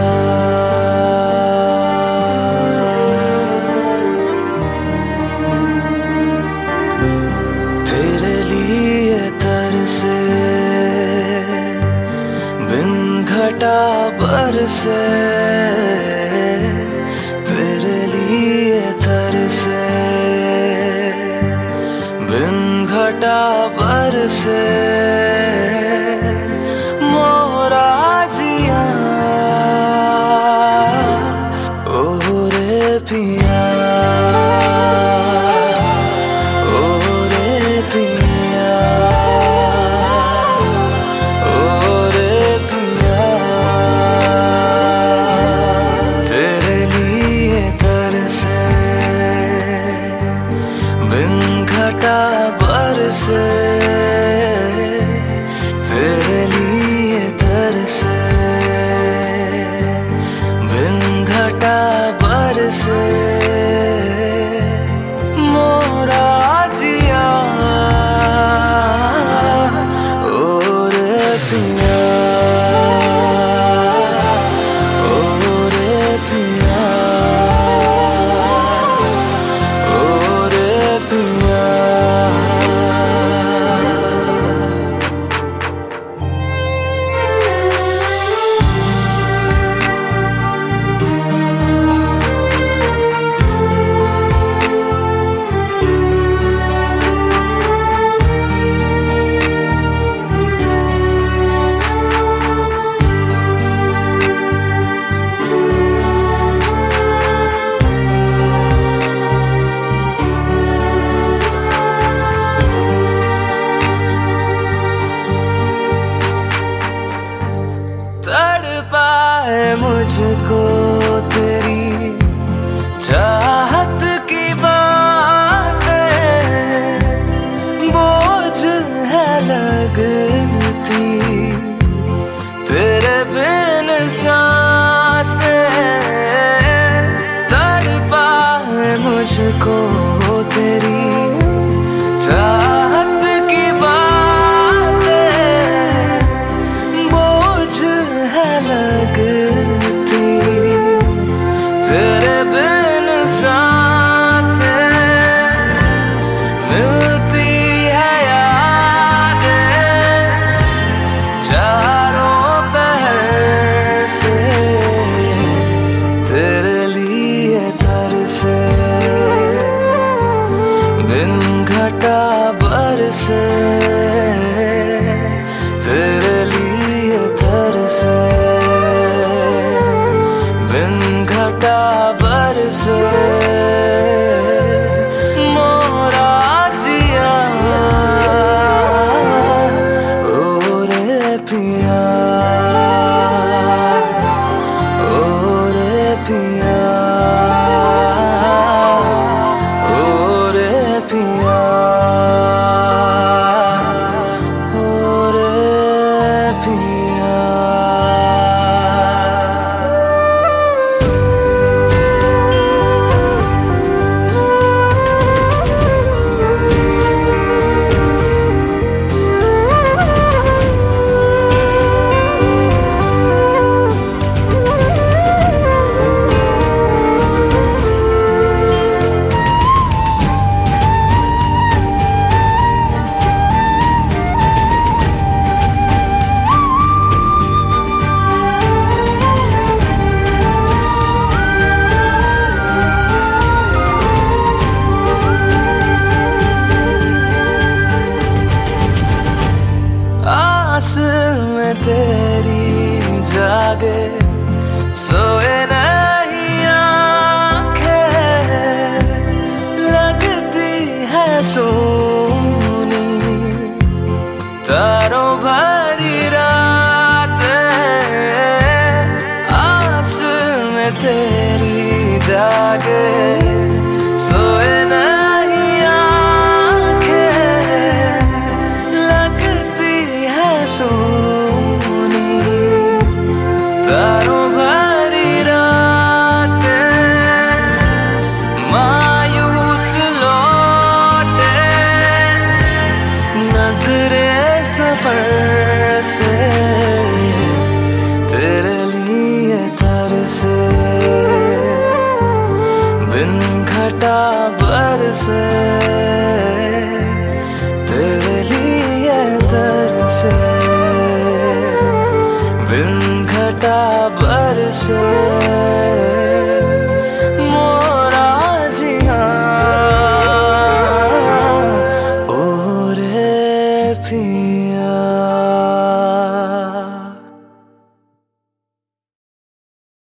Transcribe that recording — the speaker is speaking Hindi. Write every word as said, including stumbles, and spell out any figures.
तेरे लिए तरसे बिन घटा बरसे, तेरे लिए तरसे बिन घटा बरसे मोरा जिया। ओ रे पिया, ओ रे पिया, ओ रे पिया। तेरे लिए तरसे बिन घटा बरसे, तेरे लिए तरसे बिन घटा बरसे मोरा जिया। ओ रे पिया, ओ रे पिया, ओ रे पिया। तड़पा है मुझको तेरी चाहत की बातें, बोझ है लगती तेरे बिन सांसें। तड़पा है मुझको तेरी चाहत की बातें, बोझ है लगती तेरे बिन सांसें। मिलती है यादें चारों पहर से, तेरे लिए तरसे बिन घटा बरसे, तेरे लिए तरसे बिन घटा बरसे मोरा जिया। ओ रे पिया, ओ रे पिया, ओ रे पिया, ओ रे पिया। आस में तेरी जागे सोए नहीं आंखें, लगती है सोनी तारों भरी रातें। आस में तेरी जागे सोए नहीं आंखें, लगती है सोनी तारों भरी रातें। मायूस लौटे नजरे सफर से, तेरे लिए था से तेरे लिए तरसे, बिन घटा बरसे।